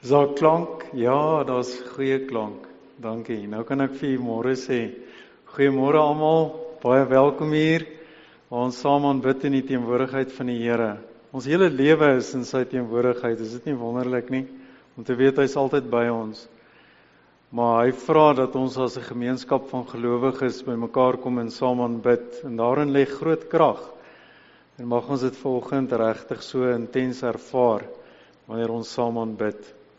Is daar klank? Ja, daar's goeie klank. Dankie. Nou kan ek vir julle môre sê. Goeiemôre almal. Baie welkom hier. Waar ons saam aanbid in die teenwoordigheid van die Here. Ons hele lewe is in sy teenwoordigheid. Is dit nie wonderlik nie? Om te weet hy's altyd by ons. Maar hy vra dat ons as 'n gemeenskap van gelowiges bymekaar kom en saam aanbid. En daarin lê groot krag. En mag ons dit vanoggend regtig so intens ervaar wanneer ons saam aanbid.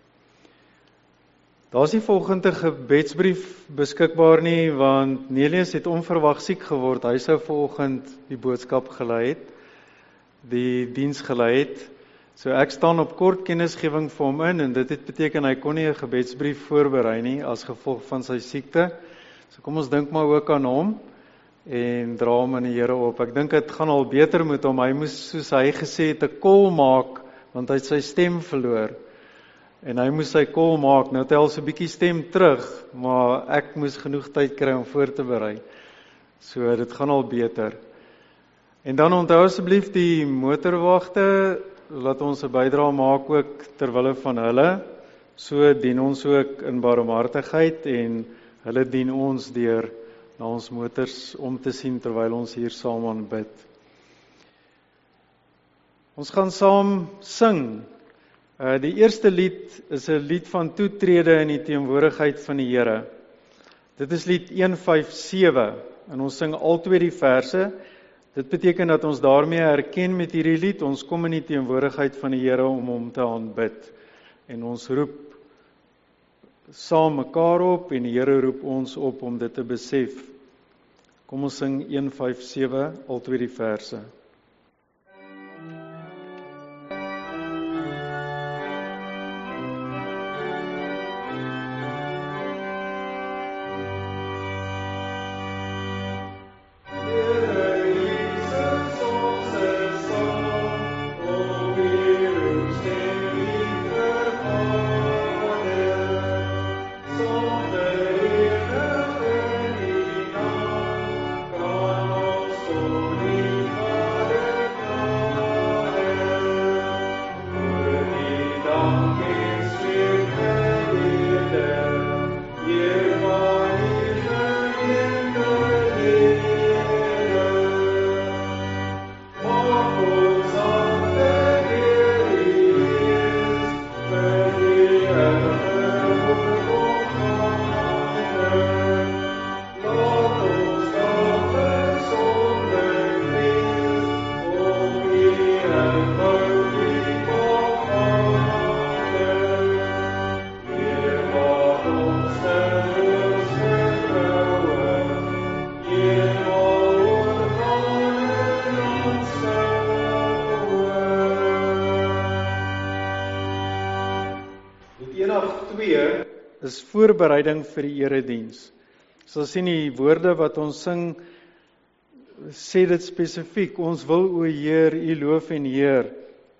Daar is nie volgende gebedsbrief beskikbaar nie, want Nelius het onverwag siek geword. Hy sou vanoggend die boodskap gelei het, die diens gelei het. So ek staan op kort kennisgewing vir hom in, en dit het beteken hy kon nie 'n gebedsbrief voorberei nie as gevolg van sy siekte. So kom ons dink maar ook aan hom en dra hom aan die Here op. Ek dink dit gaan al beter met hom. Hy moes, soos hy gesê het, 'n kol maak, want hy het sy stem verloor. En hy moes sy kol maak. Nou tel so 'n bietjie stem terug, maar ek moes genoeg tyd kry om voor te berei. So dit gaan al beter. En dan onthou asseblief die motorwagte, laat ons 'n bydrae maak ook terwille van hulle. So dien ons ook in barmhartigheid en hulle dien ons deur na ons motors om te sien terwyl ons hier saam aanbid. Ons gaan saam sing. Die eerste lied is 'n lied van toetrede in die teenwoordigheid van die Here. Dit is lied 157 en ons sing albei die verse. Dit beteken dat ons daarmee erken met hierdie lied, ons kom in die teenwoordigheid van die Here om hom te aanbid. En ons roep saam mekaar op en die Here roep ons op om dit te besef. Kom ons sing 157, albei die verse. Is voorbereiding vir die erediens. So sien die woorde wat ons sing, sê dit spesifiek, ons wil o Heer, U loof en eer.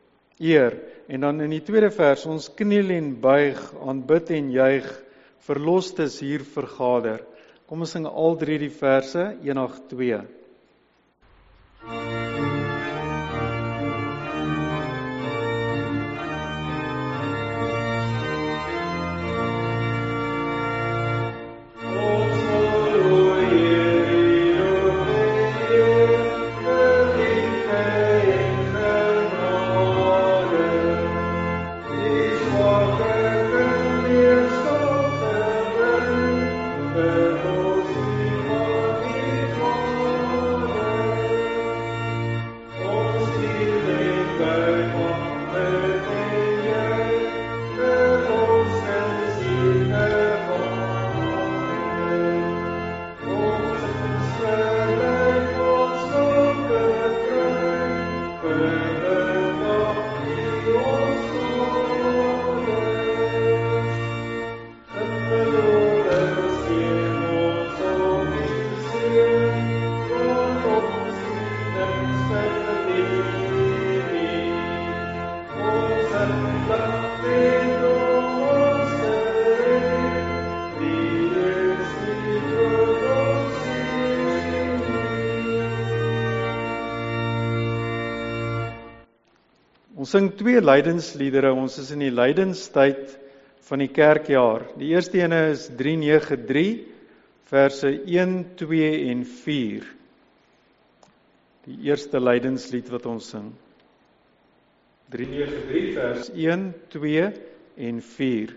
En dan in die tweede vers, ons kniel en buig, aanbid en juig, verlostes hier vergader. Kom ons sing al drie die verse, 182. Ons sing twee lydensliedere, ons is in die lydenstyd van die kerkjaar. Die eerste ene is 393, verse 1, 2 en 4. Die eerste lydenslied wat ons sing. 393 vers 1, 2 en 4.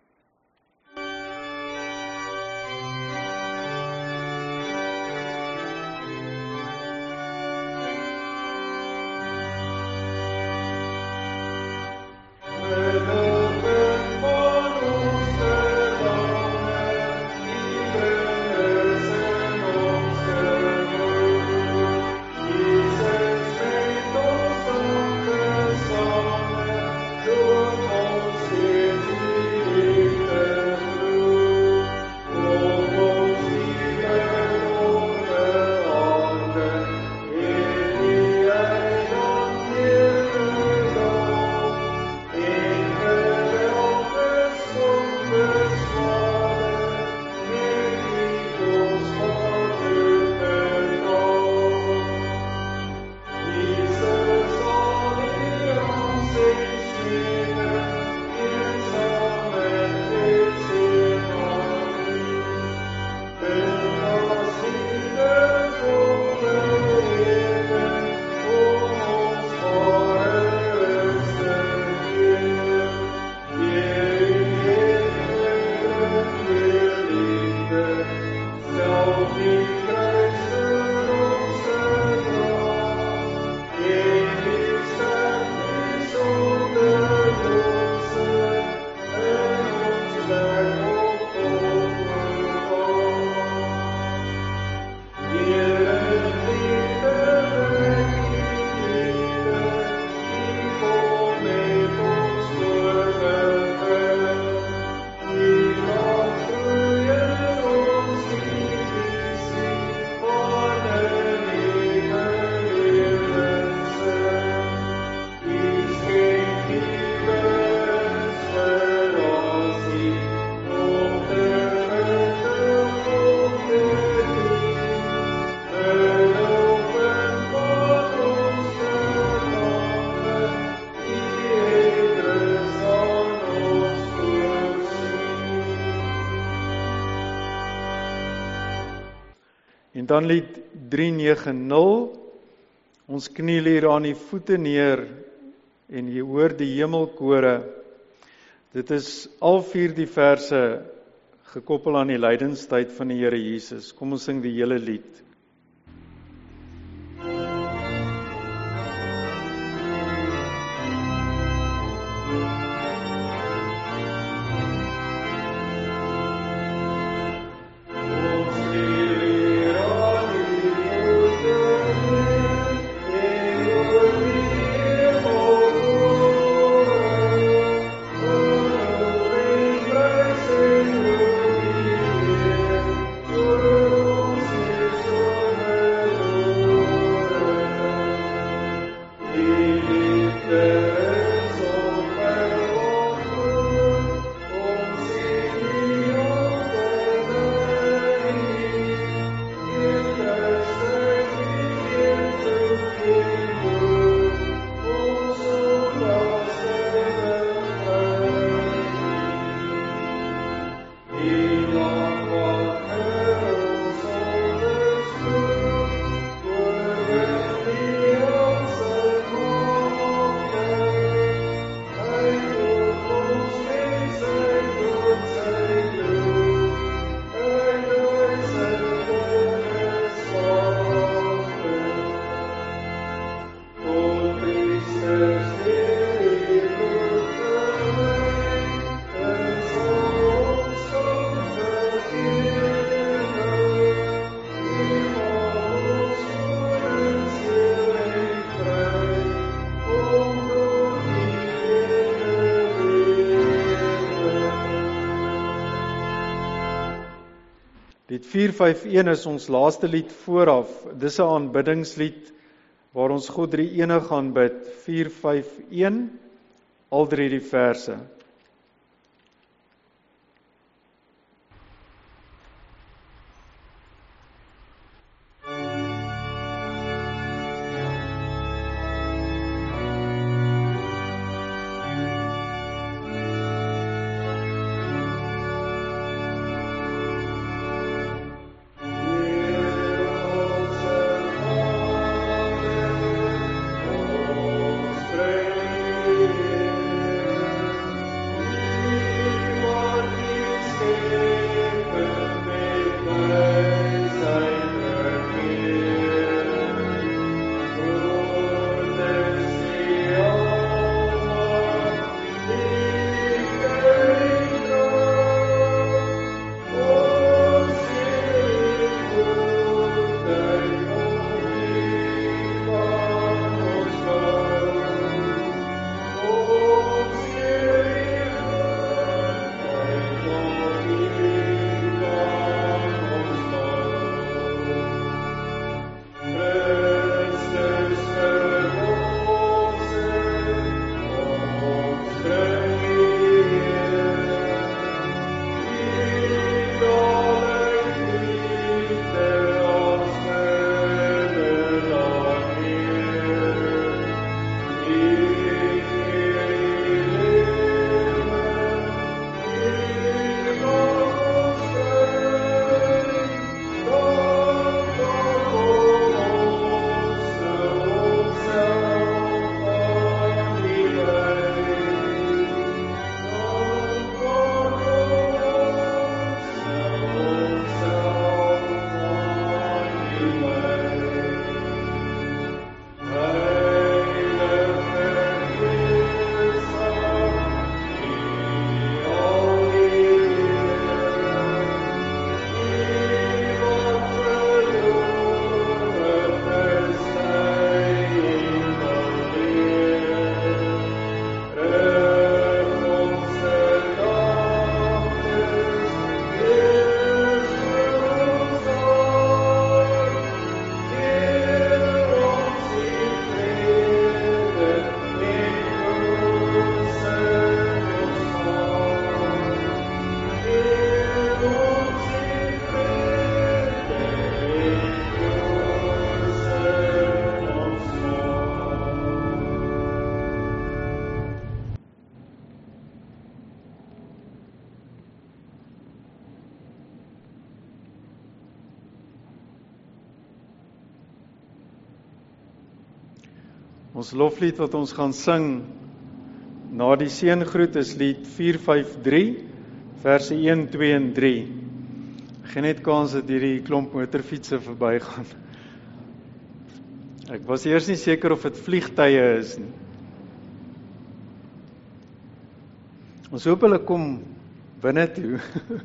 En dan lied 390, ons kniel hier aan die voete neer en jy hoor die hemelkore. Dit is al 4 die verse gekoppel aan die lydenstyd van die Here Jesus. Kom ons sing die hele lied. Lied 451 is ons laaste lied vooraf. Dis 'n aanbiddingslied waar ons God drie enig aanbid. 451, al 3 die verse. Ons loflied wat ons gaan sing na die seëngroet is lied 453, verse 1, 2 en 3. Geen net kans dat hierdie klomp motorfietsse verbygaan. Ek was eers nie seker of dit vliegtye is nie. Ons hoop hulle kom binne toe.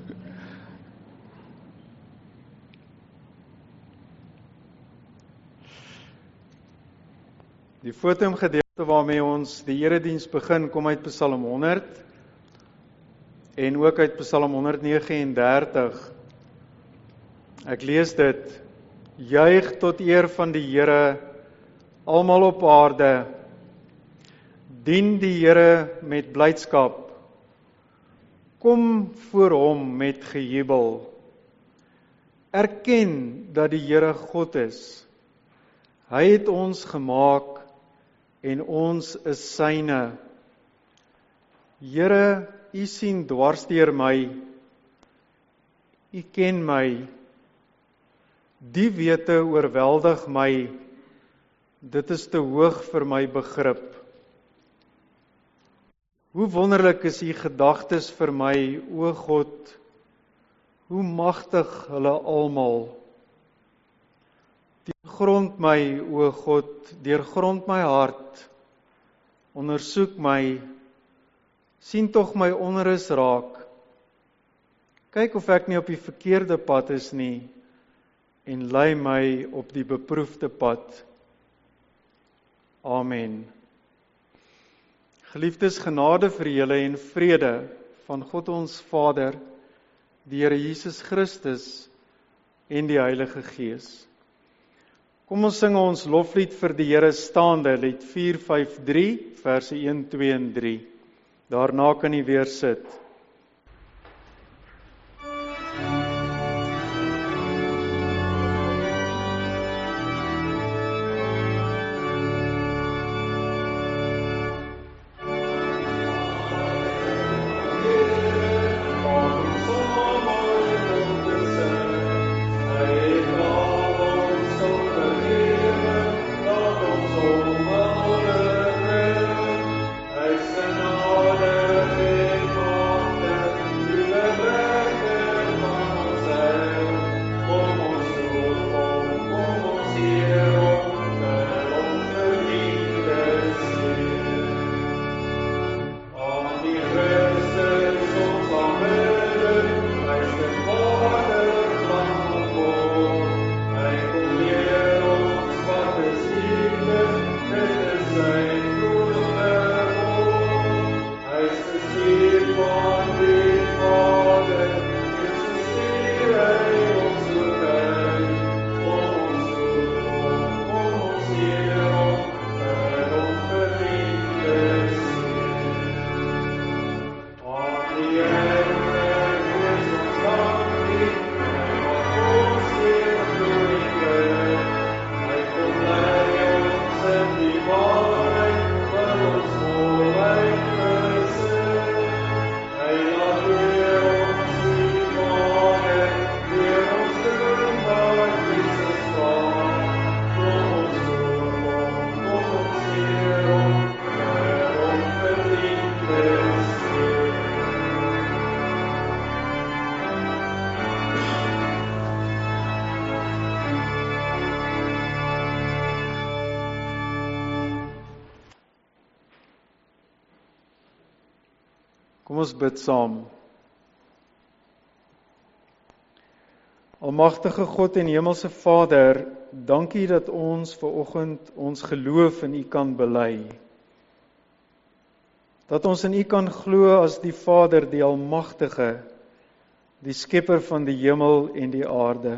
Die fotogedeelte waarmee ons die erediens begin, kom uit Psalm 100 en ook uit Psalm 139. Ek lees dit: Juig tot eer van die Here, almal op aarde. Dien die Here met blydskap. Kom voor hom met gejubel. Erken dat die Here God is. Hy het ons gemaak en ons is syne. Here, U sien dwars deur my. U ken my. Die wete oorweldig my. Dit is te hoog vir my begrip. Hoe wonderlik is U gedagtes vir my, o God. Hoe magtig hulle almal. Deurgrond my, o God, deurgrond my hart, ondersoek my, sien tog my onrus raak, kyk of ek nie op die verkeerde pad is nie, en lei my op die beproefde pad. Amen. Geliefdes, genade vir julle en vrede van God ons Vader, die Here Jesus Christus en die Heilige Gees. Kom ons sing ons loflied vir die Here staande, lied 453, verse 1, 2 en 3. Daarna kan jy weer sit. Kom ons bid saam. Almagtige God en Hemelse Vader, dankie dat ons vanoggend ons geloof in U kan bely. Dat ons in U kan glo as die Vader, die Almagtige, die Skepper van die hemel en die aarde.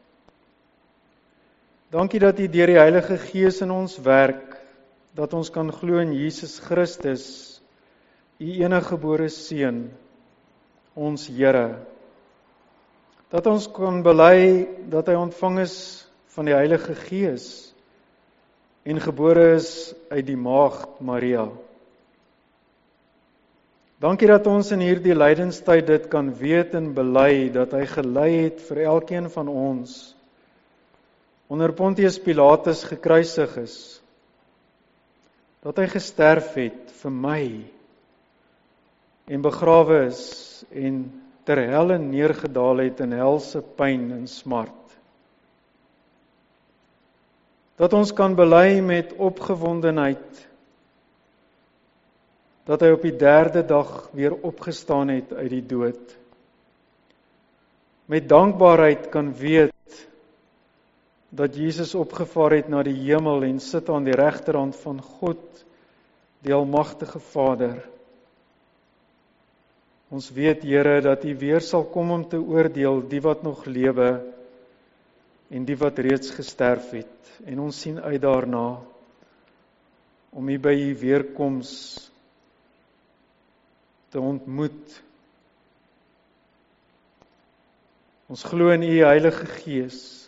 Dankie dat U deur die Heilige Gees in ons werk, dat ons kan glo in Jesus Christus, U eniggebore Seun, ons Here. Dat ons kan bely dat hy ontvang is van die Heilige Gees en gebore is uit die maagd Maria. Dankie dat ons in hierdie lydenstyd dit kan weet en bely dat hy gelei het vir elkeen van ons, onder Pontius Pilatus gekruisig is, dat hy gesterf het vir my en begrawe is en ter helle neergedaal het in helse pyn en smart. Dat ons kan bely met opgewondenheid dat hy op die 3de dag weer opgestaan het uit die dood. Met dankbaarheid kan weet dat Jesus opgevaar het na die hemel en sit aan die regterhand van God, die almagtige Vader. Ons weet, Here, dat U weer sal kom om te oordeel die wat nog lewe en die wat reeds gesterf het. En ons sien uit daarna om U by U weerkoms te ontmoet. Ons glo in U Heilige Gees.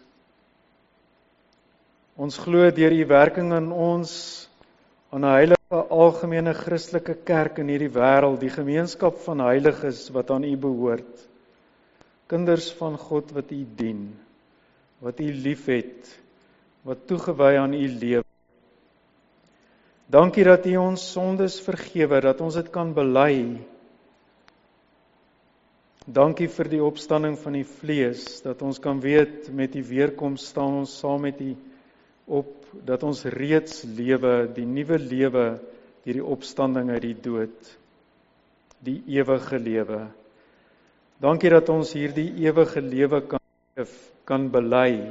Ons glo deur U werking in ons aan 'n heilige algemene Christelike kerk in hierdie wêreld, die gemeenskap van heiliges wat aan U behoort. Kinders van God wat U dien, wat U liefhet, wat toegewy aan U lewe. Dankie dat U ons sondes vergewe, dat ons dit kan bely. Dankie vir die opstanding van die vlees, dat ons kan weet met die weerkoms staan ons saam met U op, dat ons reeds lewe, die nuwe lewe, deur die opstanding uit die dood, die ewige lewe. Dankie dat ons hierdie ewige lewe kan bely.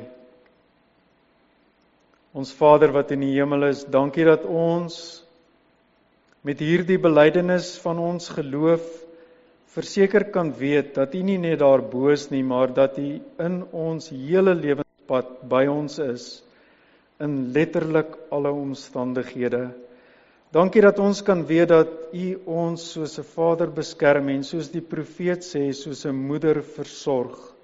Ons Vader wat in die hemel is, dankie dat ons met hierdie belydenis van ons geloof verseker kan weet dat U nie net daar bo is nie, maar dat U in ons hele lewenspad by ons is, in letterlik alle omstandighede. Dankie dat ons kan weet dat U ons soos 'n Vader beskerm en soos die profeet sê, soos 'n moeder versorg.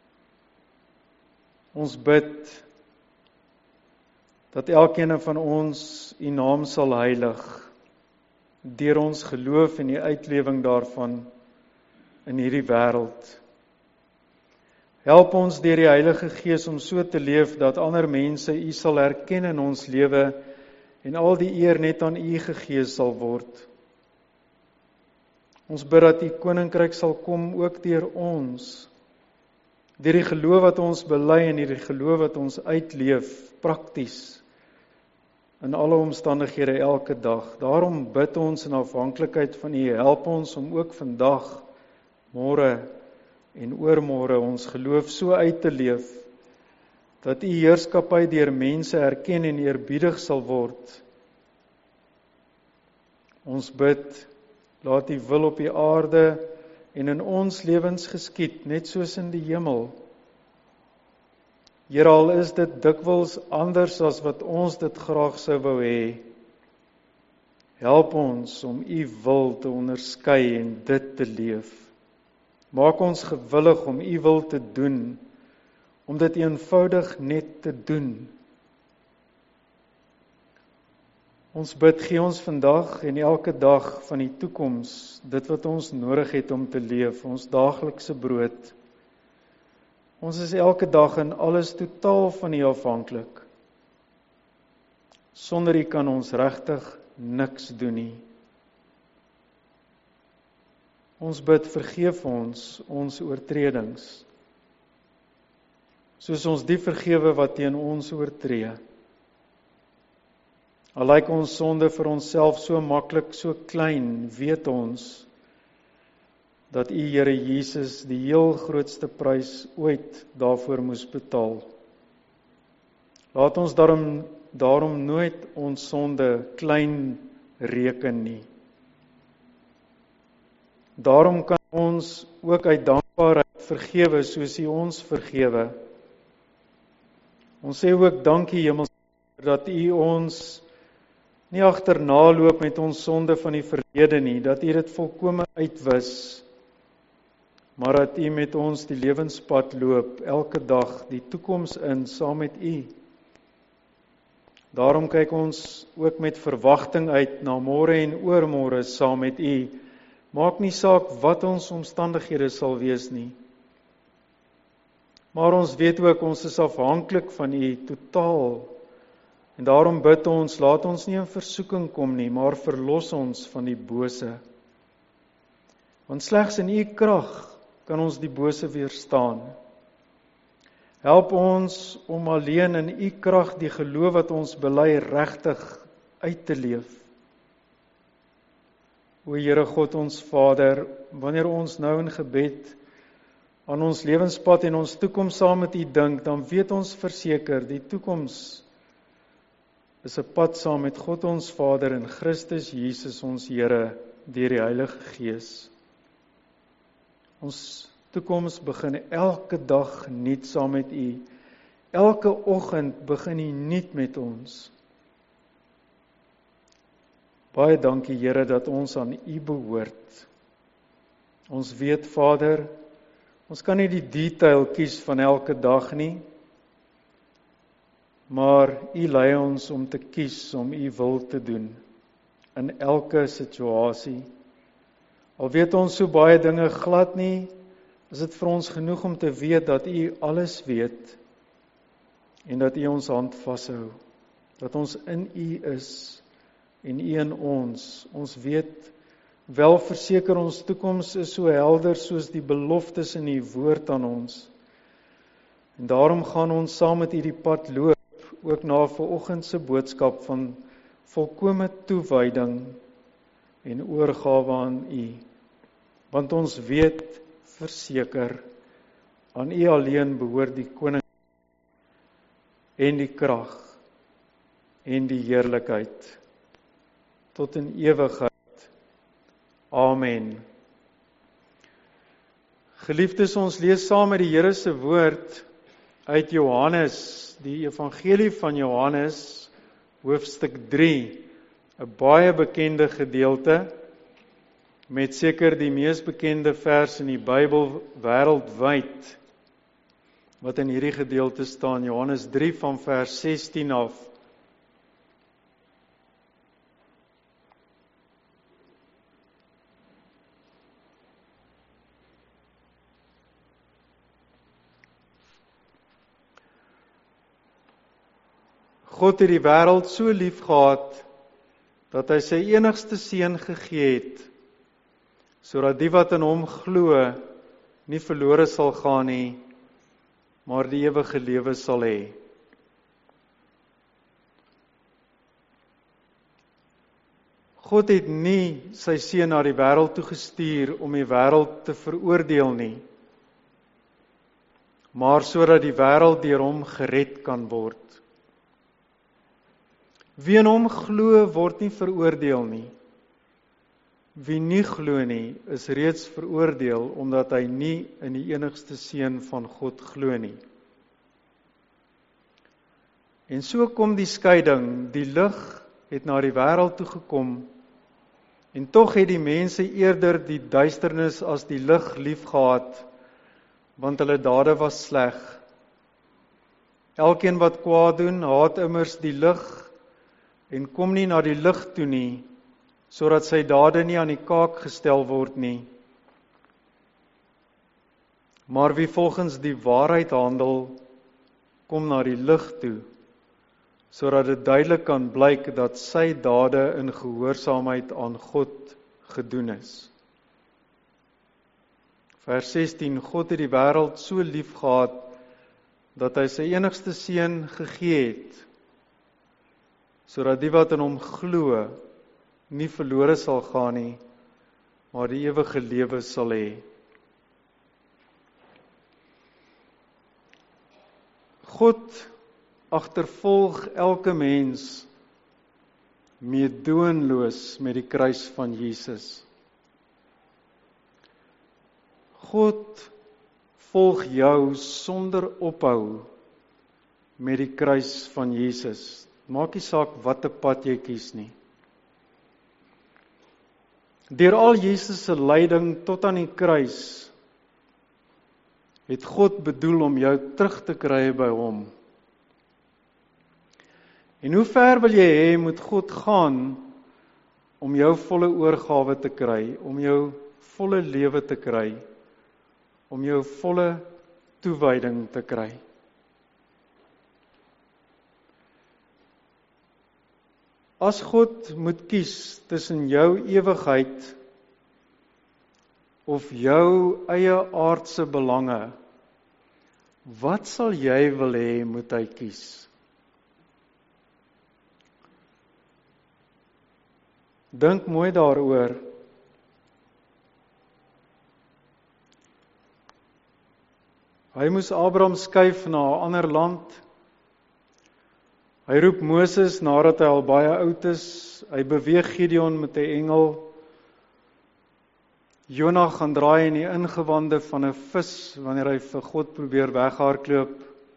Ons bid dat elkeen van ons U naam sal heilig, deur ons geloof en die uitlewing daarvan in hierdie wêreld. Help ons deur die Heilige Gees om so te leef dat ander mense U sal herken in ons lewe en al die eer net aan U gegee sal word. Ons bid dat U koninkryk sal kom ook deur ons, deur die geloof wat ons bely en die geloof wat ons uitleef prakties in alle omstandighede elke dag. Daarom bid ons in afhanklikheid van U, help ons om ook vandag, môre en oormôre ons geloof so uit te leef, dat U heerskappy deur mense erken en eerbiedig sal word. Ons bid, laat U wil op die aarde en in ons lewens geskied, net soos in die hemel. Here, al is dit dikwels anders as wat ons dit graag sou wou hê. Help ons om U wil te onderskei en dit te leef. Maak ons gewillig om U wil te doen, om dit eenvoudig net te doen. Ons bid, gee ons vandag en elke dag van die toekoms, dit wat ons nodig het om te leef, ons daaglikse brood. Ons is elke dag in alles totaal van U afhanklik. Sonder U kan ons regtig niks doen nie. Ons bid, vergeef ons oortredings, soos ons die vergewe wat teen ons oortree. Al lyk ons sonde vir onsself so maklik, so klein, weet ons dat U, Here Jesus, die heel grootste prys ooit daarvoor moes betaal. Laat ons daarom nooit ons sonde klein reken nie. Daarom kan ons ook uit dankbaarheid vergewe soos U ons vergewe. Ons sê ook dankie, Hemelvader, dat U ons nie agterna loop met ons sonde van die verlede nie, dat U dit volkome uitwis, maar dat U met ons die lewenspad loop, elke dag die toekoms in, saam met U. Daarom kyk ons ook met verwagting uit na môre en oormôre saam met U. Maak nie saak wat ons omstandighede sal wees nie. Maar ons weet ook, ons is afhanklik van U totaal En daarom bid ons, laat ons nie in versoeking kom nie, maar verlos ons van die bose. Want slegs in U krag kan ons die bose weerstaan. Help ons om alleen in U krag die geloof wat ons bely regtig uit te leef. O Here God ons Vader, wanneer ons nou in gebed aan ons lewenspad en ons toekoms saam met U dink, dan weet ons verseker, die toekoms is 'n pad saam met God ons Vader en Christus Jesus ons Here deur die Heilige Gees. Ons toekoms begin elke dag nuut saam met U. Elke oggend begin U nuut met ons. Baie dankie Here dat ons aan U behoort. Ons weet Vader, ons kan nie die detail kies van elke dag nie, maar U lei ons om te kies om U wil te doen in elke situasie. Al weet ons so baie dinge glad nie, is dit vir ons genoeg om te weet dat U alles weet en dat U ons hand vashou, dat ons in U is en U in ons. Ons weet wel verseker ons toekoms is so helder soos die beloftes in U woord aan ons. En daarom gaan ons saam met U die pad loop, ook na vanoggend se boodskap van volkome toewyding en oorgawe aan U. Want ons weet verseker, aan U alleen behoort die koning en die krag en die heerlikheid tot in ewigheid. Amen. Geliefdes, ons lees saam met die Here se woord uit Johannes, die Evangelie van Johannes, hoofstuk 3, 'n baie bekende gedeelte, met seker die mees bekende vers in die Bybel wêreldwyd, wat in hierdie gedeelte staan, Johannes 3 van vers 16 af. God het die wêreld so lief gehad, dat hy sy enigste seun gegee het, sodat die wat in hom glo, nie verlore sal gaan nie, maar die ewige lewe sal hê. God het nie sy seun na die wêreld toe gestuur om die wêreld te veroordeel nie, maar sodat die wêreld deur hom gered kan word. Wie in hom glo, word nie veroordeel nie. Wie nie glo nie, is reeds veroordeel, omdat hy nie in die enigste seun van God glo nie. En so kom die skeiding, die lig het na die wêreld toe gekom, en tog het die mense eerder die duisternis as die lig lief gehad, want hulle dade was sleg. Elkeen wat kwaad doen, haat immers die lig, en kom nie na die lig toe nie, sodat sy dade nie aan die kaak gestel word nie. Maar wie volgens die waarheid handel, kom na die lig toe, sodat dit duidelik kan blyk dat sy dade in gehoorsaamheid aan God gedoen is. Vers 16, God het die wêreld so lief gehad, dat hy sy enigste seun gegee het, sodat die wat in hom glo, nie verlore sal gaan nie, maar die ewige lewe sal hê. God agtervolg elke mens meedoenloos met die kruis van Jesus. God volg jou sonder ophou met die kruis van Jesus. Maak nie saak watter pad jy kies nie. Deur al Jesus se lyding tot aan die kruis, het God bedoel om jou terug te kry by hom. En hoe ver wil jy hê moet God gaan om jou volle oorgawe te kry, om jou volle lewe te kry, om jou volle toewyding te kry? As God moet kies tussen jou ewigheid of jou eie aardse belange, wat sal jy wil hê moet hy kies? Dink mooi daaroor. Hy moes Abraham skuif na 'n ander land. Hy roep Moses nadat hy al baie oud is. Hy beweeg Gideon met 'n engel. Jonah gaan draai in die ingewande van 'n vis wanneer hy vir God probeer weghardloop.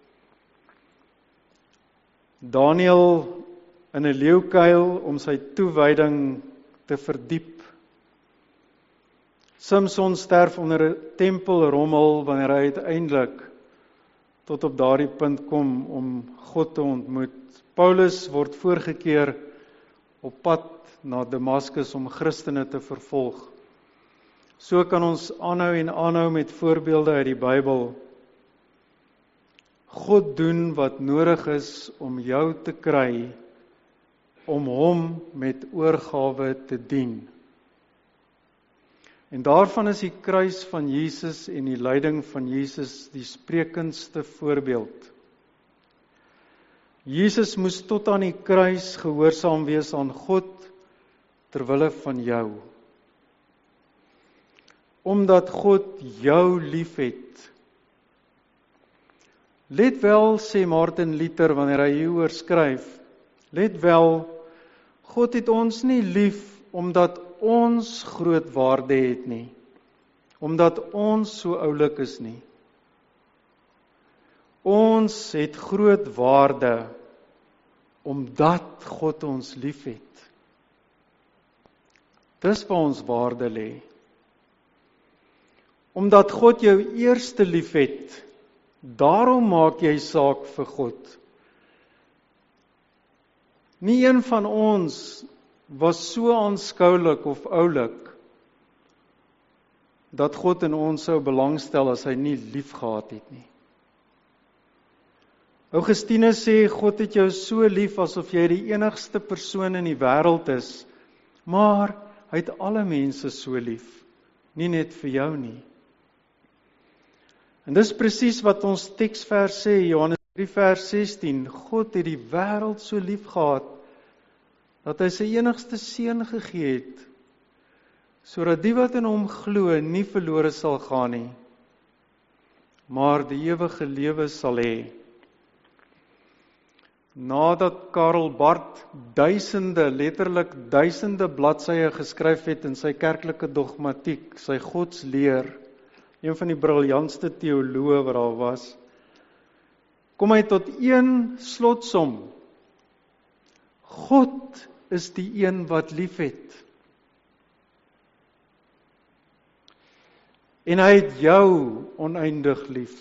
Daniël in 'n leeukuil om sy toewyding te verdiep. Samson sterf onder 'n tempelrommel wanneer hy uiteindelik tot op daardie punt kom om God te ontmoet. Paulus word voorgekeer op pad na Damaskus om Christene te vervolg. So kan ons aanhou en aanhou met voorbeelde uit die Bybel. God doen wat nodig is om jou te kry, om hom met oorgawe te dien. En daarvan is die kruis van Jesus en die lyding van Jesus die sprekendste voorbeeld. Jesus moes tot aan die kruis gehoorsaam wees aan God terwille van jou. Omdat God jou liefhet. Let wel, sê Martin Luther wanneer hy hieroor skryf, let wel, God het ons nie lief omdat ons groot waarde het nie, omdat ons so oulik is nie. Ons het groot waarde omdat God ons liefhet. Dis waar ons waarde lê. Omdat God jou eerste liefhet, daarom maak jy saak vir God. Nie een van ons was so aanskoulik of oulik dat God in ons sou belangstel as hy nie lief gehad het nie. Augustinus sê God het jou so lief asof jy die enigste persoon in die wêreld is, maar hy het alle mense so lief, nie net vir jou nie. En dis presies wat ons teksvers sê, Johannes 3 vers 16, God het die wêreld so lief gehad, dat hy sy enigste seun gegee het, sodat die wat in hom glo nie verlore sal gaan nie, maar die ewige lewe sal hê. Nadat Karl Barth letterlik duisende bladsye geskryf het in sy kerklike dogmatiek, sy godsleer, een van die briljantste teoloë wat daar was, kom hy tot een slotsom. God is die een wat liefhet. En hy het jou oneindig lief.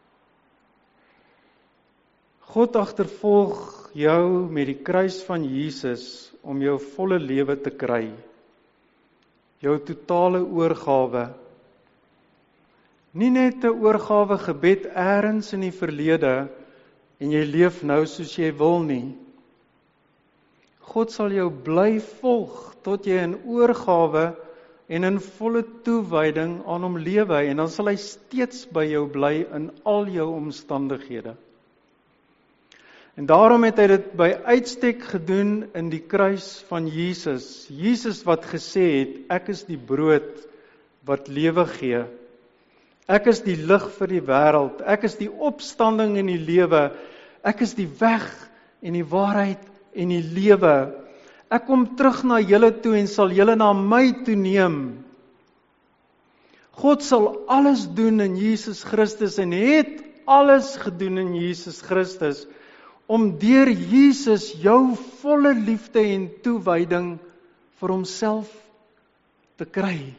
God agtervolg jou met die kruis van Jesus om jou volle lewe te kry. Jou totale oorgawe. Nie net 'n oorgawe gebed eers in die verlede en jy leef nou soos jy wil nie. God sal jou bly volg tot jy in oorgawe en in volle toewyding aan hom lewe en dan sal hy steeds by jou bly in al jou omstandighede. En daarom het hy dit by uitstek gedoen in die kruis van Jesus. Jesus wat gesê het, ek is die brood wat lewe gee. Ek is die lig vir die wêreld. Ek is die opstanding en die lewe. Ek is die weg en die waarheid en die lewe. Ek kom terug na julle toe en sal julle na my toe neem. God sal alles doen in Jesus Christus en het alles gedoen in Jesus Christus om deur Jesus jou volle liefde en toewyding vir homself te kry.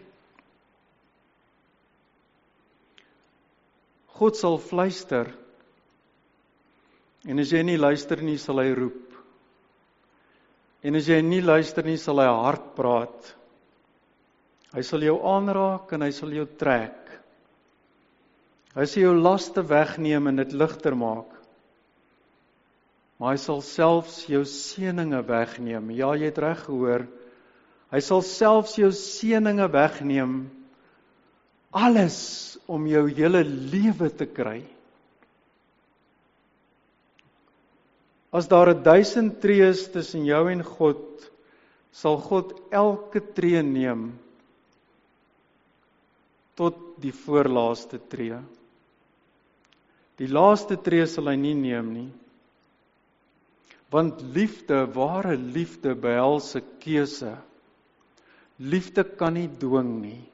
God sal fluister en as jy nie luister nie, sal hy roep. En as jy nie luister nie, sal hy hard praat. Hy sal jou aanraak en hy sal jou trek. Hy sal jou laste wegneem en dit ligter maak. maar hy sal selfs jou seëninge wegneem. Ja, jy het reg gehoor. Hy sal selfs jou seëninge wegneem. Alles om jou hele lewe te kry. As daar 1000 trees tussen jou en God, sal God elke tree neem tot die voorlaaste tree. Die laaste tree sal hy nie neem nie. Want liefde, ware liefde behels 'n keuse. Liefde kan nie dwing nie.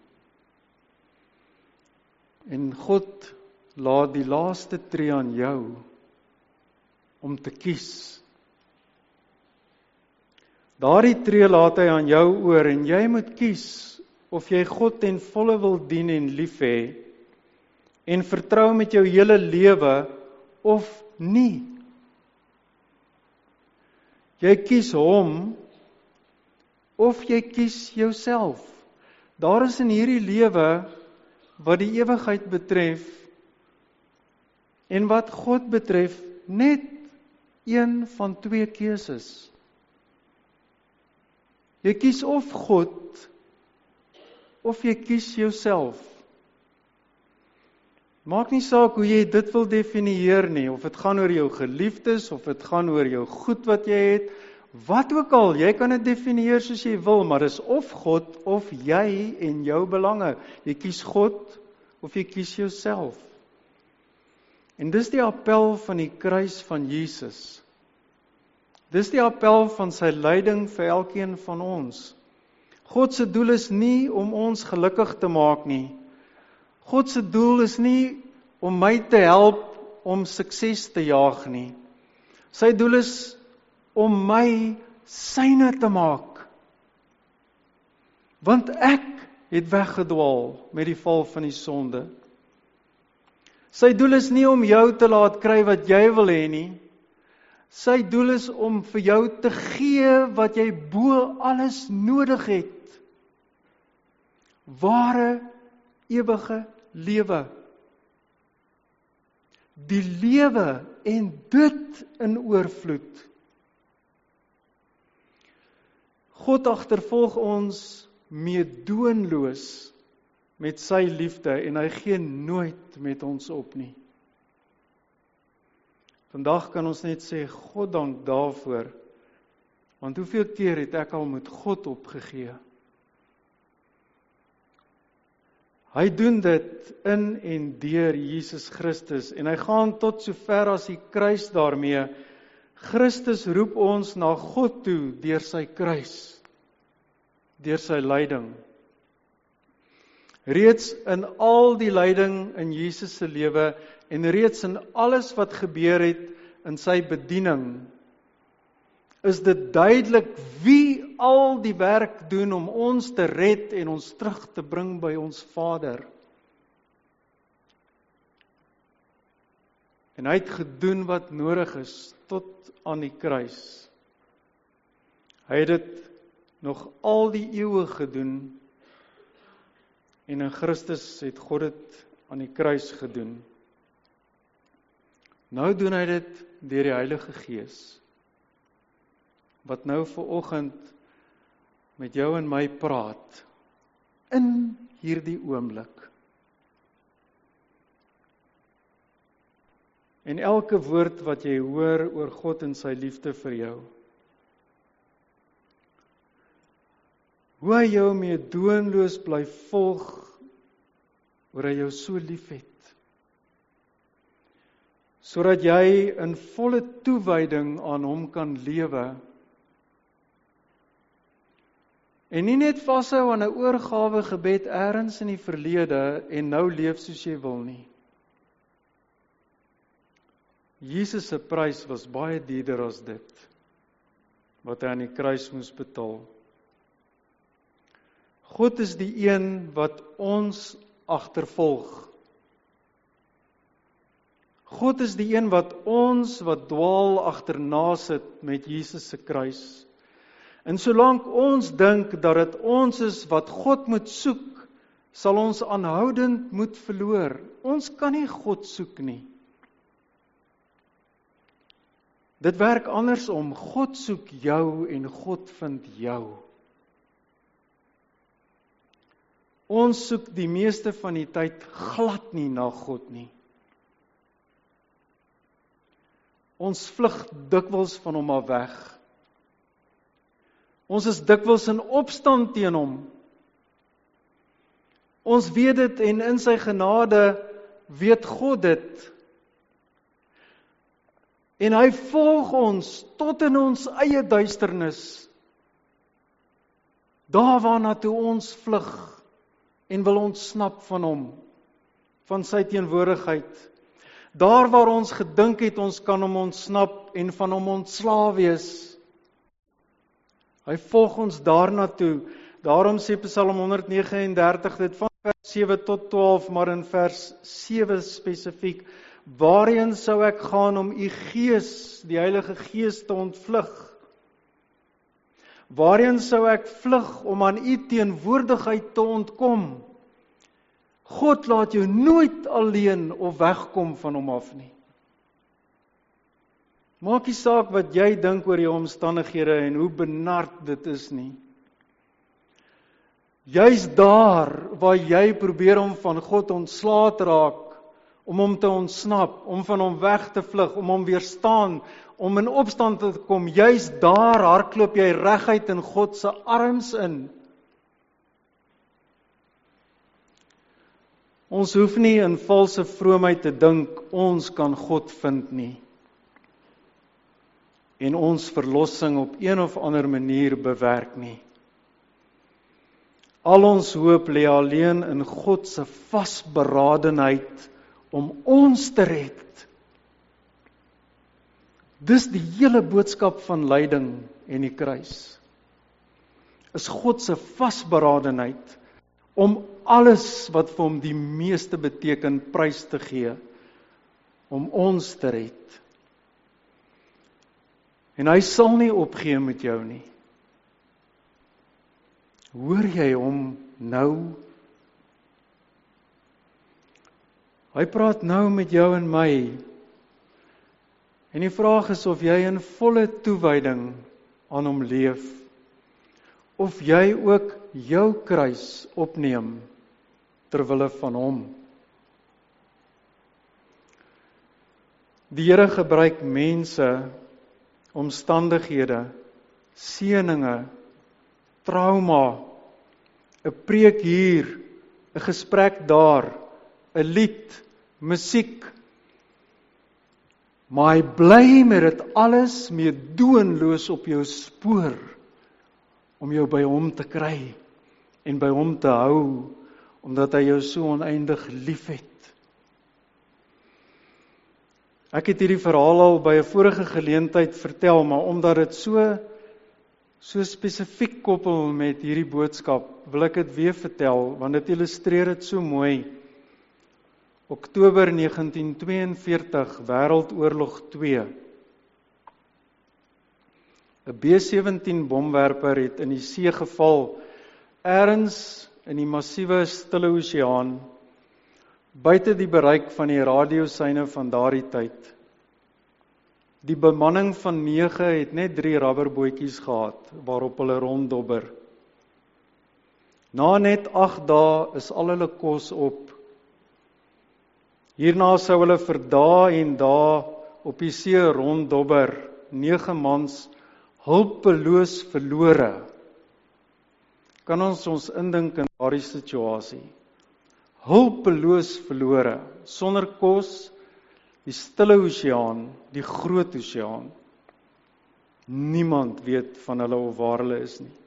En God laat die laaste tree aan jou om te kies. Daardie tree laat hy aan jou oor en jy moet kies of jy God ten volle wil dien en lief hê en vertrou met jou hele lewe of nie. Jy kies hom of jy kies jouself. Daar is in hierdie lewe wat die ewigheid betref en wat God betref net een van twee keuses. Jy kies of God of jy kies jouself. Maak nie saak hoe jy dit wil definieer nie, of dit gaan oor jou geliefdes, of dit gaan oor jou goed wat jy het, wat ook al, jy kan dit definieer soos jy wil, maar dis of God, of jy en jou belange. Jy kies God, of jy kies jouself. En dis die appel van die kruis van Jesus. Dis die appel van sy lyding vir elkeen van ons. God se doel is nie om ons gelukkig te maak nie. God se doel is nie om my te help om sukses te jaag nie. Sy doel is om my syne te maak. Want ek het weggedwaal met die val van die sonde. Sy doel is nie om jou te laat kry wat jy wil hê nie. Sy doel is om vir jou te gee wat jy bo alles nodig het. Ware, ewige lewe. Die lewe en dit in oorvloed. God agtervolg ons meedoenloos met sy liefde en hy gee nooit met ons op nie. Vandag kan ons net sê, God dank daarvoor, want hoeveel keer het ek al met God opgegee? Hy doen dit in en deur Jesus Christus en hy gaan tot so ver as die kruis daarmee. Christus roep ons na God toe deur sy kruis, deur sy lyding. Reeds in al die lyding in Jesus se lewe en reeds in alles wat gebeur het in sy bediening, is dit duidelik wie al die werk doen om ons te red en ons terug te bring by ons Vader. En hy het gedoen wat nodig is tot aan die kruis. Hy het dit nog al die eeue gedoen en in Christus het God dit aan die kruis gedoen. Nou doen hy dit deur die Heilige Gees, wat nou vanoggend met jou en my praat, in hierdie oomblik. En elke woord wat jy hoor oor God en sy liefde vir jou, hoe hy jou meedoenloos bly volg, oor hy jou so lief het, sodat jy in volle toewyding aan hom kan lewe, en nie net vashou aan 'n oorgawe gebed eers in die verlede en nou leef soos jy wil nie. Jesus se prys was baie duurder as dit, wat hy aan die kruis moes betaal. God is die een wat ons agtervolg. God is die een wat ons wat dwaal agterna sit met Jesus se kruis. En solank ons dink dat dit ons is wat God moet soek, sal ons aanhoudend moet verloor. Ons kan nie God soek nie. Dit werk andersom. God soek jou en God vind jou. Ons soek die meeste van die tyd glad nie na God nie. Ons vlug dikwels van hom af weg. Ons is dikwels in opstand teen hom. Ons weet dit en in sy genade weet God dit. En hy volg ons tot in ons eie duisternis. Daar waarna toe ons vlug en wil ontsnap van hom, van sy teenwoordigheid. Daar waar ons gedink het ons kan hom ontsnap en van hom ontslae wees. Hy volg ons daarna toe. Daarom sê Psalm 139 dit van vers 7 tot 12, maar in vers 7 spesifiek, waarheen sou ek gaan om u Gees, die Heilige Gees te ontvlug? Waarheen sou ek vlug om aan u teenwoordigheid te ontkom? God laat jou nooit alleen of wegkom van hom af nie. Maak nie saak wat jy dink oor jou omstandighede en hoe benard dit is nie. Juist daar waar jy probeer om van God ontslae te raak, om hom te ontsnap, om van hom weg te vlug, om hom weerstaan, om in opstand te kom, juist daar hardloop jy reguit in God se arms in. Ons hoef nie in valse vroomheid te dink, ons kan God vind nie. En ons verlossing op een of ander manier bewerk nie. Al ons hoop lê alleen in God se vasberadenheid om ons te red. Dis die hele boodskap van lyding en die kruis. Is God se vasberadenheid om alles wat vir hom die meeste beteken prys te gee, om ons te red. En hy sal nie opgee met jou nie. Hoor jy hom nou? Hy praat nou met jou en my. En die vraag is of jy in volle toewyding aan hom leef, of jy ook jou kruis opneem ter wille van hom. Die Here gebruik mense, omstandighede, seëninge, trauma, 'n preek hier, 'n gesprek daar, 'n lied, musiek. Maar hy bly met dit alles meedoenloos op jou spoor, om jou by hom te kry, en by hom te hou, omdat hy jou so oneindig liefhet. Ek het hierdie verhaal al by 'n vorige geleentheid vertel, maar omdat dit so spesifiek koppel met hierdie boodskap, wil ek dit weer vertel, want dit illustreer dit so mooi. Oktober 1942, Wêreldoorlog 2. 'n B-17 bomwerper het in die see geval, ergens in die massiewe Stille Oseaan, buite die bereik van die radiosyne van daardie tyd. Die bemanning van 9 het net 3 rubberbootjies gehad, waarop hulle ronddobber. Na net 8 dae is al hulle kos op. Hierna sou hulle vir dae en dae op die see ronddobber, 9 mans hulpeloos verlore. Kan ons indink in daardie situasie? Hulpeloos verlore, sonder kos, die Stille Oseaan, die Groot Oseaan. Niemand weet van hulle of waar hulle is nie.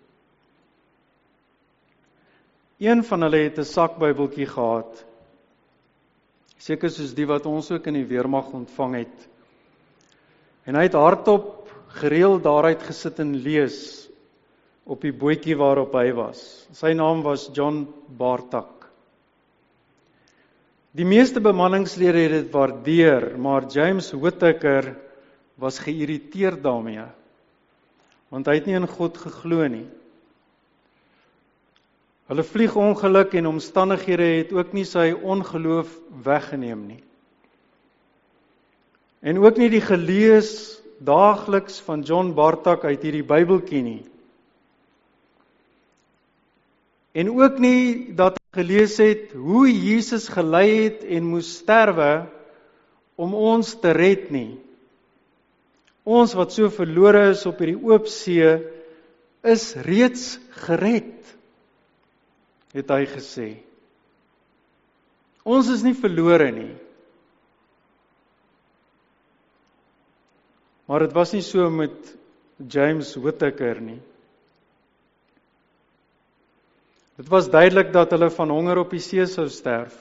Een van hulle het 'n sakbybeltjie gehad, seker soos die wat ons ook in die weermag ontvang het. En hy het hardop gereeld daaruit gesit en lees op die bootjie waarop hy was. Sy naam was John Bartak. Die meeste bemanningslede het dit waardeer, maar James Whittaker was geïrriteerd daarmee, want hy het nie in God geglo nie. Hulle vliegongeluk en omstandighede het ook nie sy ongeloof weggeneem nie. En ook nie die gelees daagliks van John Bartak uit hierdie Bybeltjie nie. En ook nie dat ek gelees het hoe Jesus gelei het en moes sterwe om ons te red nie. Ons wat so verlore is op hierdie oop see, is reeds gered, het hy gesê. Ons is nie verlore nie. Maar dit was nie so met James Whittaker nie. Dit was duidelik dat hulle van honger op die see sou sterf.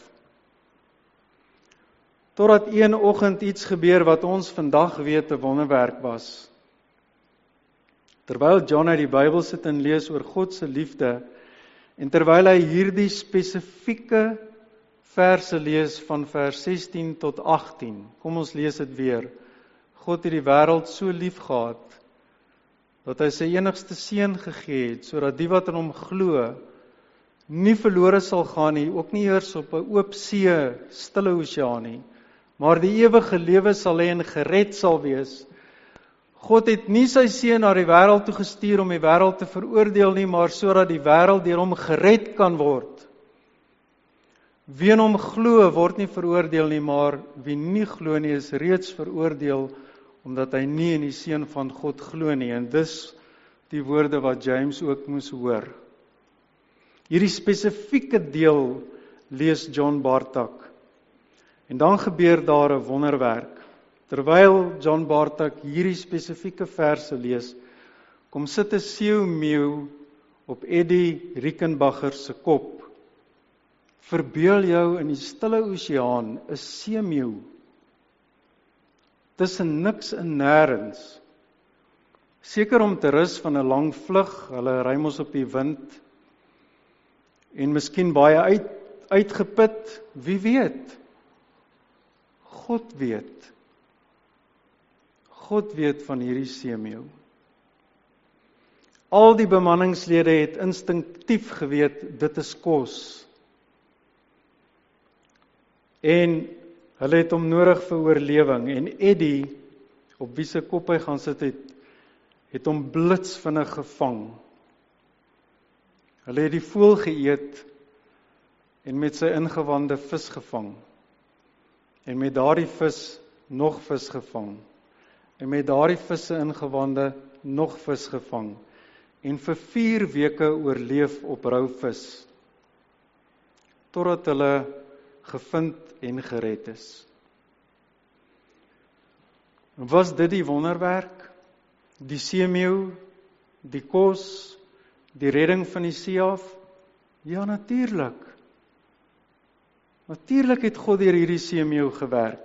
Totdat een oggend iets gebeur wat ons vandag weet 'n wonderwerk was. Terwyl John uit die Bybel sit en lees oor God se liefde, en terwyl hy hierdie spesifieke verse lees van vers 16 tot 18, kom ons lees dit weer. God het die wêreld so lief gehad, dat hy sy enigste seun gegee het, sodat die wat in hom glo, nie verlore sal gaan nie, ook nie eers op 'n oop see, stille oseaan nie, maar die ewige lewe sal hê en gered sal wees. God het nie sy seun na die wêreld toe gestuur om die wêreld te veroordeel nie, maar sodat die wêreld deur hom gered kan word. Wie in hom glo, word nie veroordeel nie, maar wie nie glo nie, is reeds veroordeel, omdat hy nie in die seun van God glo nie. En dis die woorde wat James ook moes hoor. Hierdie spesifieke deel lees John Bartak. En dan gebeur daar 'n wonderwerk. Terwyl John Bartak hierdie spesifieke verse lees, kom sit 'n seeumeeu op Eddie Rickenbacher se kop. Verbeel jou in die stille oseaan 'n seemeeu. Tussen niks en nêrens. Seker om te rus van 'n lang vlug, hulle ry mos op die wind, en miskien baie uitgeput, wie weet? God weet. God weet van hierdie seemeeu. Al die bemanningslede het instinktief geweet, dit is kos. En hulle het hom nodig vir oorlewing. En Eddie, op wie se kop hy gaan sit het hom blitsvinnig gevang. Hulle het die voël geëet en met sy ingewande vis gevang. En met daardie vis nog vis gevang. En met daardie vis se ingewande nog vis gevang. En vir 4 weke oorleef op rou vis. Totdat hulle gevind en gered is. Was dit die wonderwerk? Die seemeeu, die kos, die redding van die see af? Ja, natuurlik. Natuurlik het God deur hierdie seemeeu gewerk.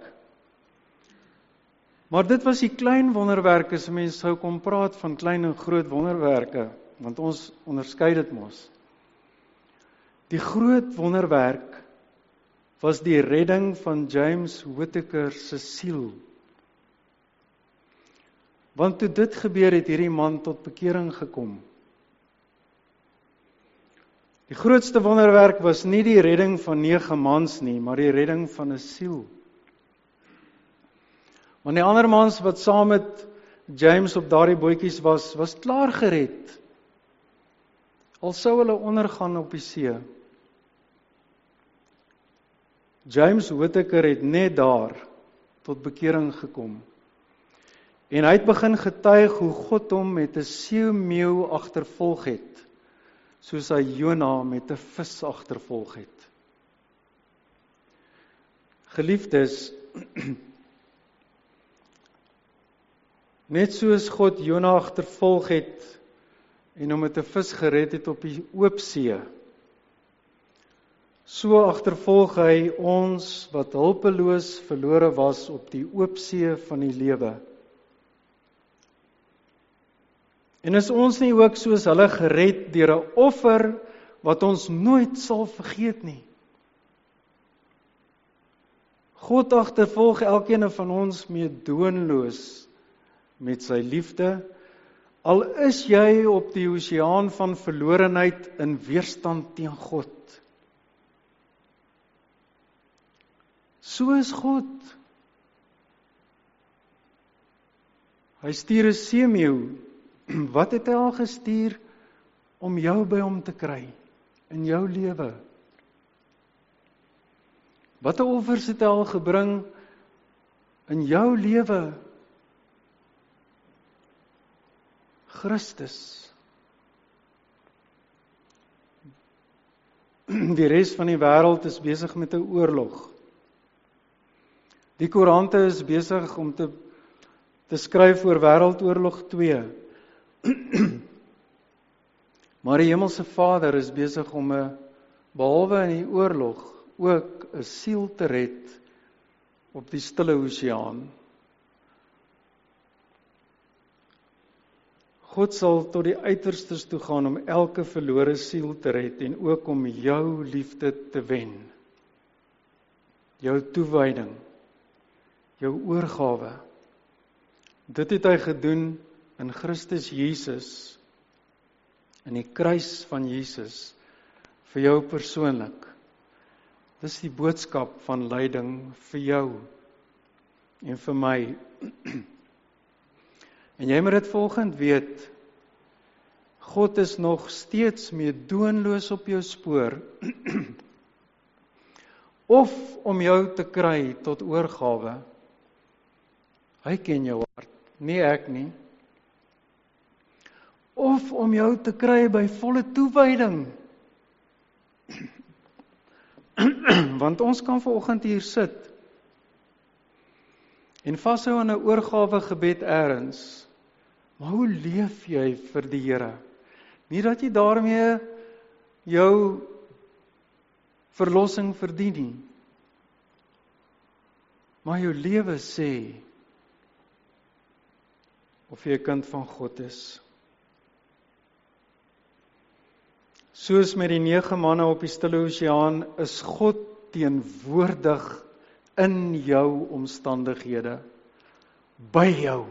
Maar dit was die klein wonderwerke, as mense sou kom praat van klein en groot wonderwerke, want ons onderskei dit mos. Die groot wonderwerk was die redding van James Whittaker se siel. Want toe dit gebeur het hierdie man tot bekering gekom. Die grootste wonderwerk was nie die redding van 9 mans nie, maar die redding van 'n siel. Want die ander mans wat saam met James op daardie bootjies was klaar gered. Al sou hulle ondergaan op die see. James Whittaker het net daar tot bekering gekom. En hy het begin getuig hoe God hom met 'n seemeeu agtervolg het, soos hy Jona met 'n vis agtervolg het. Geliefdes, net soos God Jona agtervolg het en hom met 'n vis gered het op die oop see, so agtervolg hy ons wat hulpeloos verlore was op die oop see van die lewe. En is ons nie ook soos hulle gered deur 'n offer wat ons nooit sal vergeet nie? God agtervolg elkeen van ons meedoenloos met sy liefde, al is jy op die oseaan van verlorenheid in weerstand teen God. So is God. Hy stuur 'n seemeeu. Wat het hy al gestuur om jou by hom te kry in jou lewe? Watter offers het hy al gebring in jou lewe? Christus. Die res van die wêreld is besig met 'n oorlog. Die koerante is besig om te skryf oor Wêreldoorlog 2. Maar die Hemelse Vader is besig om behalwe in die oorlog ook 'n siel te red op die Stille Oseaan. God sal tot die uiterstes toe gaan om elke verlore siel te red en ook om jou liefde te wen. Jou toewyding, jou oorgawe. Dit het hy gedoen in Christus Jesus, in die kruis van Jesus, vir jou persoonlik. Dis die boodskap van lyding vir jou en vir my. En jy moet dit volgend weet, God is nog steeds meedoenloos op jou spoor, of om jou te kry tot oorgawe. Hy ken jou hart, nie ek nie. Of om jou te kry by volle toewyding. Want ons kan vanoggend hier sit en vashou aan 'n oorgawe gebed eers. Maar hoe leef jy vir die Here? Nie dat jy daarmee jou verlossing verdien nie. Maar jou lewe sê of jy 'n kind van God is. Soos met die 9 manne op die Stille Oseaan is God teenwoordig in jou omstandighede, by jou.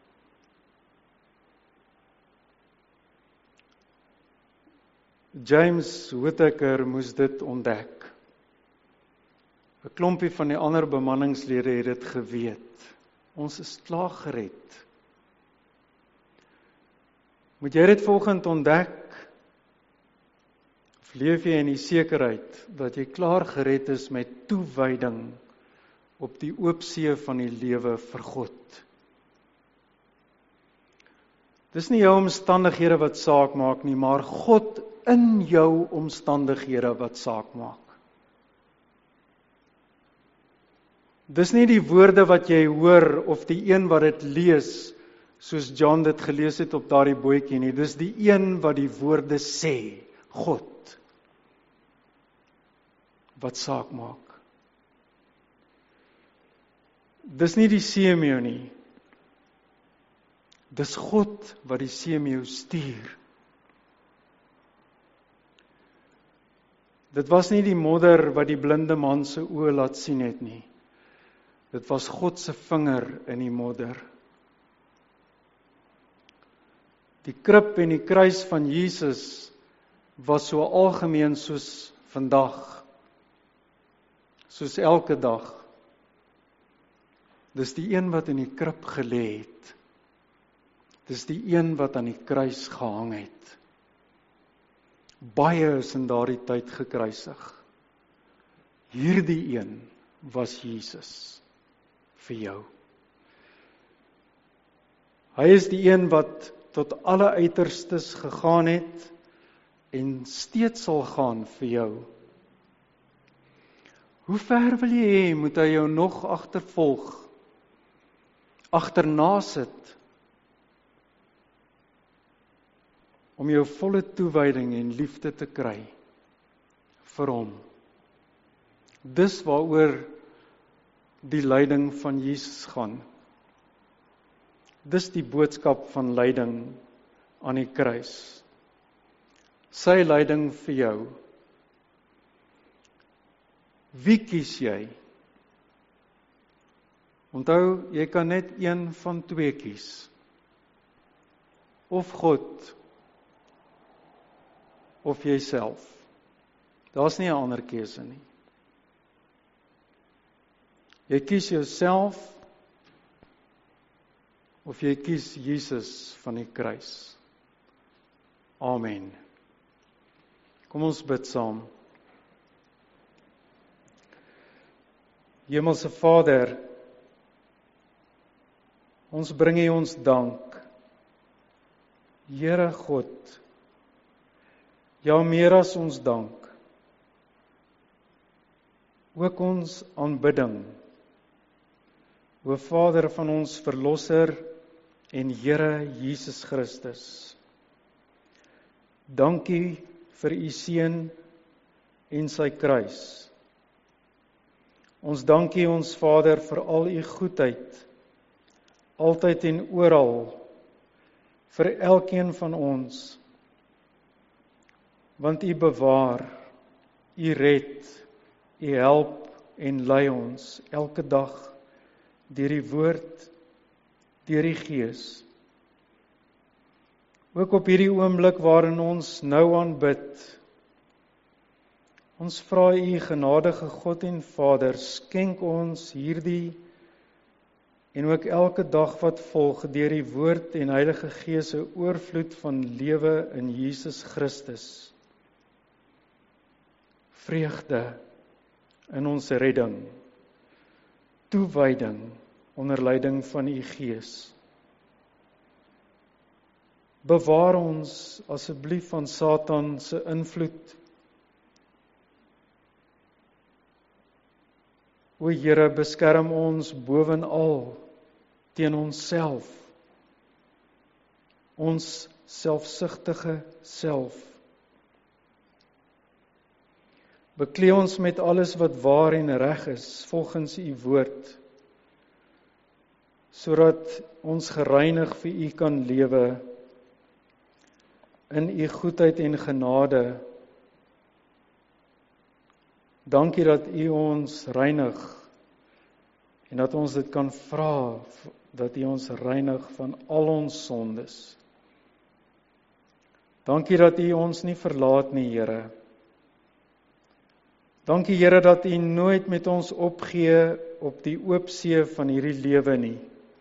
James Whittaker moes dit ontdek. 'n Klompie van die ander bemanningslede het dit geweet. Ons is klaar gered. Moet jy dit volgende ontdek? Of leef jy in die sekerheid dat jy klaar gered is met toewyding op die oop see van die lewe vir God? Dis nie jou omstandighede wat saak maak nie, maar God in jou omstandighede wat saak maak. Dis nie die woorde wat jy hoor of die een wat dit lees, soos John dit gelees het op daardie bootjie nie. Dis die een wat die woorde sê, God, wat saak maak. Dis nie die seemeeu nie. Dis God wat die seemeeu stuur. Dit was nie die modder wat die blinde man se oë laat sien het nie. Dit was God se vinger in die modder. Die krib en die kruis van Jesus was so algemeen soos vandag, soos elke dag. Dis die een wat in die krib gelê het. Dis die een wat aan die kruis gehang het. Baie is in daardie tyd gekruisig. Hierdie een was Jesus vir jou. Hy is die een wat tot alle uiterstes gegaan het en steeds sal gaan vir jou. Hoe ver wil jy hê moet hy jou nog agtervolg, agterna sit, om jou volle toewyding en liefde te kry vir hom? Dis waaroor die lyding van Jesus gaan. Dis die boodskap van lyding aan die kruis. Sy lyding vir jou. Wie kies jy? Onthou, jy kan net een van twee kies. Of God, of jouself. Daar's nie 'n ander keuse nie. Jy kies jouself, of jy kies Jesus van die kruis. Amen. Kom ons bid saam. Hemelse Vader, ons bring U ons dank. Here God, ja meer as ons dank, ook ons aanbidding, o Vader van ons Verlosser en Here Jesus Christus. Dankie vir U Seun en sy kruis. Ons dankie ons Vader vir al U goedheid, altyd en oral, vir elkeen van ons, want U bewaar, U red, U help en lei ons elke dag deur die woord, deur die Gees. Ook op hierdie oomblik waarin ons nou aanbid, ons vra U genadige God en Vader, skenk ons hierdie en ook elke dag wat volg deur die woord en Heilige Gees 'n oorvloed van lewe in Jesus Christus. Vreugde in ons redding, toewyding onder leiding van U Gees. Bewaar ons asseblief van Satan se invloed. O Here, beskerm ons bovenal teen onsself, ons selfsugtige self. Beklee ons met alles wat waar en reg is, volgens U woord, sodat ons gereinig vir U kan lewe, in U goedheid en genade. Dankie dat U ons reinig, en dat ons dit kan vra, dat U ons reinig van al ons sondes. Dankie dat U ons nie verlaat nie, Here. Dankie, Here, dat U nooit met ons opgee op die oop see van hierdie lewe nie.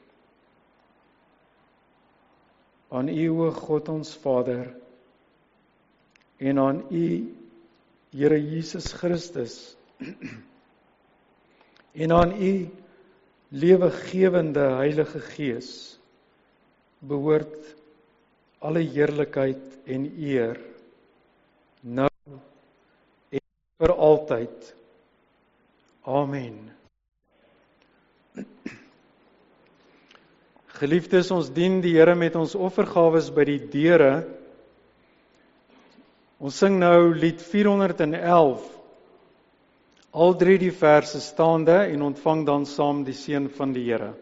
Aan U, o God ons Vader, en aan U, Here Jesus Christus, en aan U, lewegewende Heilige Gees, behoort alle heerlikheid en eer, nou en vir altyd. Amen. Geliefdes, ons dien die Here met ons offergawes by die deure. Ons sing nou lied 411, al 3 die verse staande, en ontvang dan saam die seën van die Here.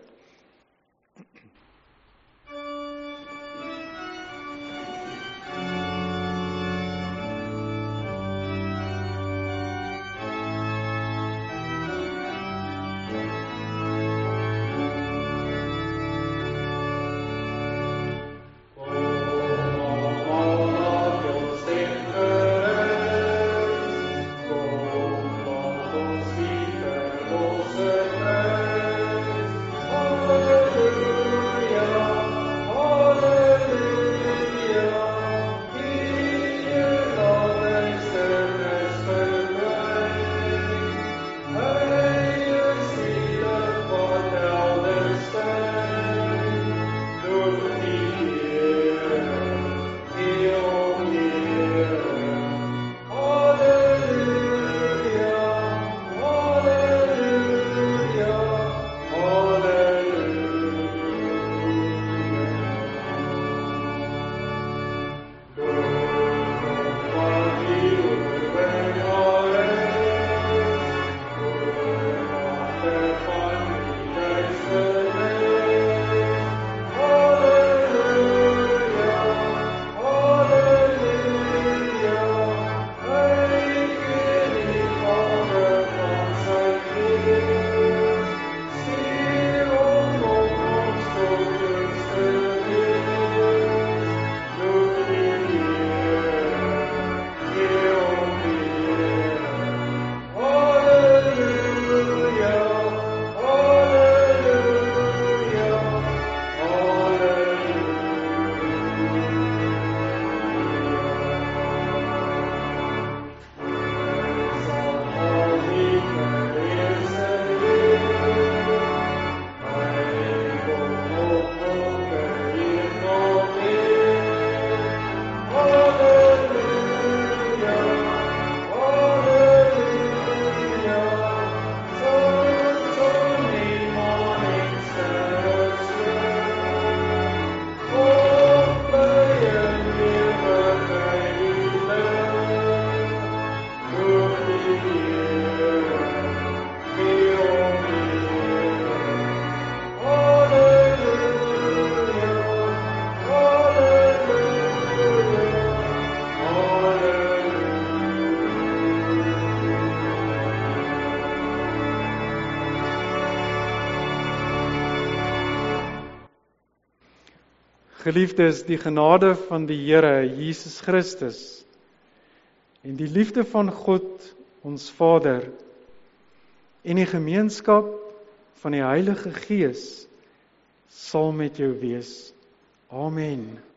Geliefdes, die genade van die Here Jesus Christus en die liefde van God, ons Vader, en die gemeenskap van die Heilige Gees sal met jou wees. Amen.